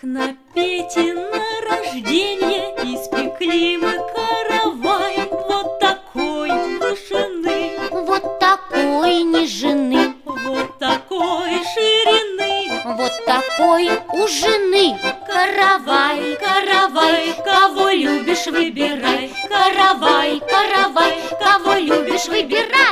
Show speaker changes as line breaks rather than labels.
На Петино рождение испекли мы каравай. Вот такой вышины,
вот такой нижины,
вот такой ширины,
вот такой у жены.
Каравай, каравай, кого любишь, выбирай. Каравай, каравай, кого любишь, выбирай.